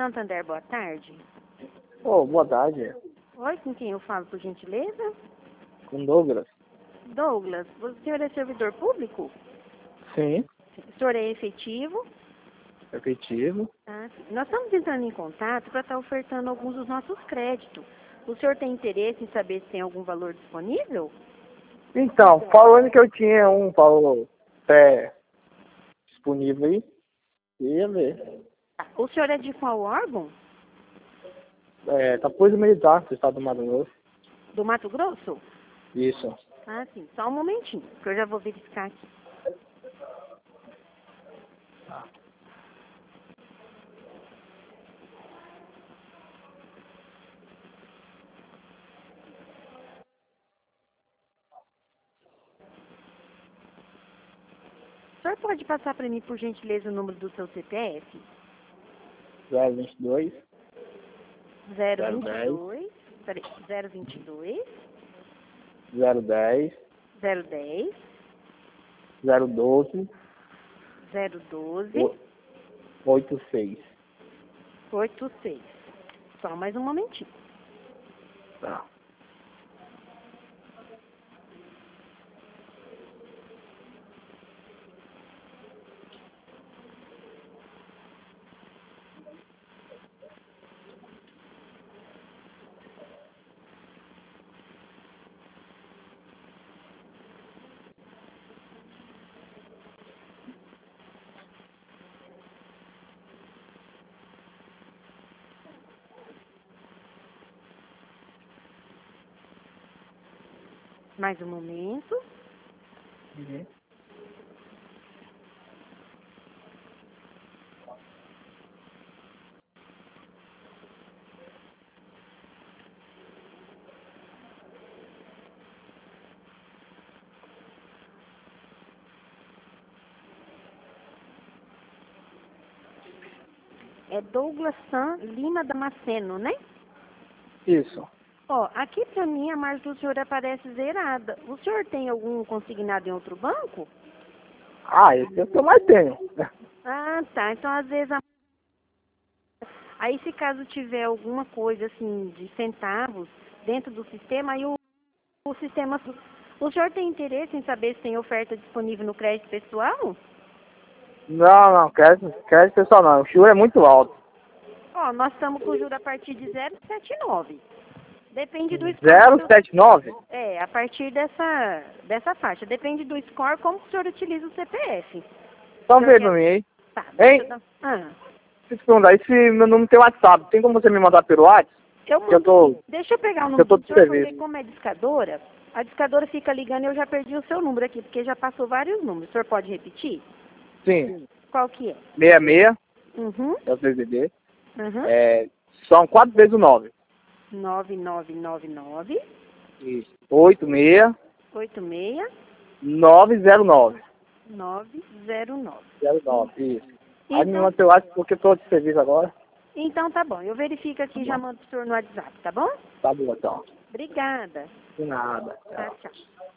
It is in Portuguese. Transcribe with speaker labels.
Speaker 1: Santander, boa tarde.
Speaker 2: Oh, boa tarde.
Speaker 1: Oi, com quem eu falo, por gentileza?
Speaker 2: Com Douglas?
Speaker 1: Douglas, o senhor é servidor público?
Speaker 2: Sim,
Speaker 1: O senhor é efetivo?
Speaker 2: efetivo.
Speaker 1: Ah, sim. Nós estamos entrando em contato para estar ofertando alguns dos nossos créditos. O senhor tem interesse em saber se tem algum valor disponível?
Speaker 2: Então, falando que eu tinha um valor disponível aí, ia ver.
Speaker 1: O senhor é de qual órgão?
Speaker 2: Tá Polícia Militar do estado do Mato Grosso.
Speaker 1: Do Mato Grosso?
Speaker 2: Isso.
Speaker 1: Ah, sim. Só um momentinho, que eu já vou verificar aqui. O senhor pode passar para mim, por gentileza, o número do seu CPF?
Speaker 2: 022
Speaker 1: 022, peraí, 022,
Speaker 2: 010
Speaker 1: 010,
Speaker 2: 012
Speaker 1: 012,
Speaker 2: 86.
Speaker 1: 86. Só mais um momentinho.
Speaker 2: Tá.
Speaker 1: Mais um momento.
Speaker 2: Uhum.
Speaker 1: É Douglas San Lima Damasceno, né?
Speaker 2: Isso.
Speaker 1: Ó, aqui pra mim a margem do senhor aparece zerada. O senhor tem algum consignado em outro banco?
Speaker 2: Esse é o que eu mais tenho.
Speaker 1: Ah, tá. Então, às vezes, aí se caso tiver alguma coisa, assim, de centavos dentro do sistema, aí o sistema... O senhor tem interesse em saber se tem oferta disponível no crédito pessoal?
Speaker 2: Não, crédito pessoal não. O juro é muito alto.
Speaker 1: Ó, nós estamos com juros a partir de 0,79. Depende do score.
Speaker 2: 079?
Speaker 1: A partir dessa faixa. Depende do score, como o senhor utiliza o CPF.
Speaker 2: Só ver pra mim aí.
Speaker 1: Tá,
Speaker 2: Hein?
Speaker 1: deixa eu dar... Ah,
Speaker 2: Deixa eu te perguntar, esse meu número tem WhatsApp. Tem como você me mandar pelo WhatsApp?
Speaker 1: eu
Speaker 2: Que eu
Speaker 1: mando
Speaker 2: tô...
Speaker 1: sim. Deixa eu pegar o
Speaker 2: Eu
Speaker 1: número
Speaker 2: tô
Speaker 1: do
Speaker 2: de
Speaker 1: senhor, porque
Speaker 2: serviço.
Speaker 1: como é discadora, a discadora fica ligando e eu já perdi o seu número aqui, porque já passou vários números. O senhor pode repetir?
Speaker 2: Sim.
Speaker 1: Qual que é?
Speaker 2: 66,
Speaker 1: Uhum.
Speaker 2: é o DDD.
Speaker 1: Uhum.
Speaker 2: São 4 vezes o 9.
Speaker 1: 9999
Speaker 2: Isso. 86
Speaker 1: 86
Speaker 2: 909.
Speaker 1: 909.
Speaker 2: 09, isso. Aí me
Speaker 1: Então,
Speaker 2: manda pelo WhatsApp porque eu tô de serviço agora.
Speaker 1: então tá bom. Eu verifico aqui e já mando pro senhor no WhatsApp, tá bom?
Speaker 2: Tá bom, então.
Speaker 1: Obrigada.
Speaker 2: De nada.
Speaker 1: Tchau, tchau.